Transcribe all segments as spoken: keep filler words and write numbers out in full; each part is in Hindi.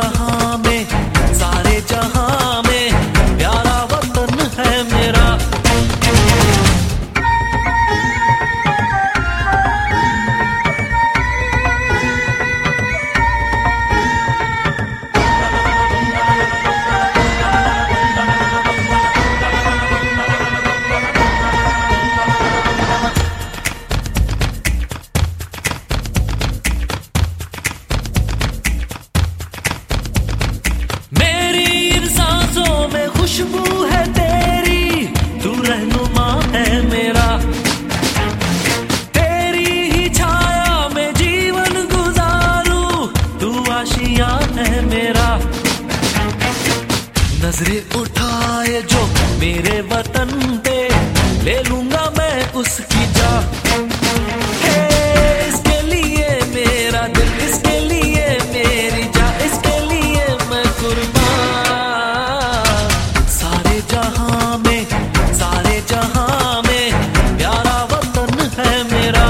जहां में, सारे जहां में प्यारा वतन है मेरा। खुशबू है तेरी, तू रहनुमा है मेरा, तेरी ही छाया में जीवन गुजारूं, तू आशिया है मेरा। नजरें उठाए जो मेरे वतन पे, ले लूंगा मैं उसकी जान। इसके लिए मेरा दिल, इसके लिए मेरी जान, इसके लिए मैं कुर्बान। जहां में, सारे जहां में प्यारा वतन है मेरा।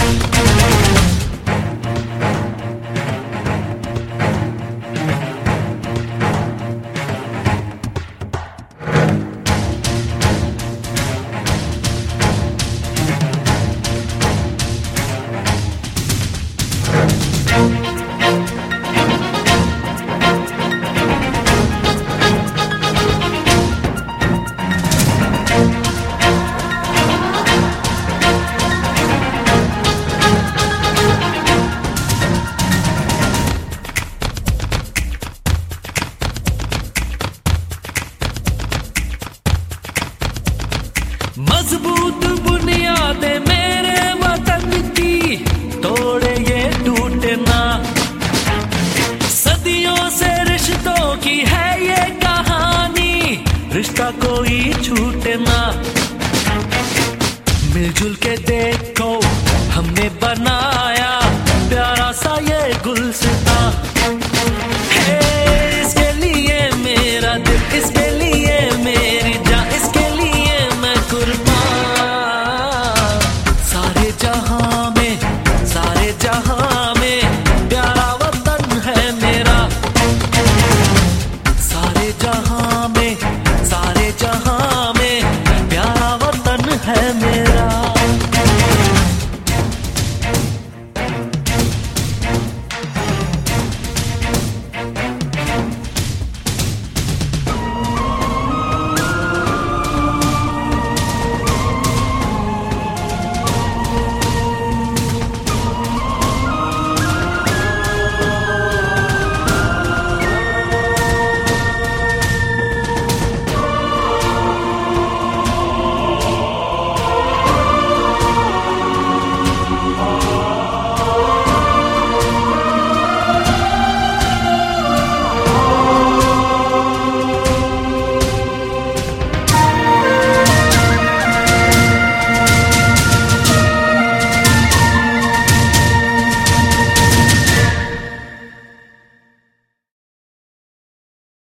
मजबूत बुनियादें मेरे वतन की, तोड़े ये टूटे ना, सदियों से रिश्तों की है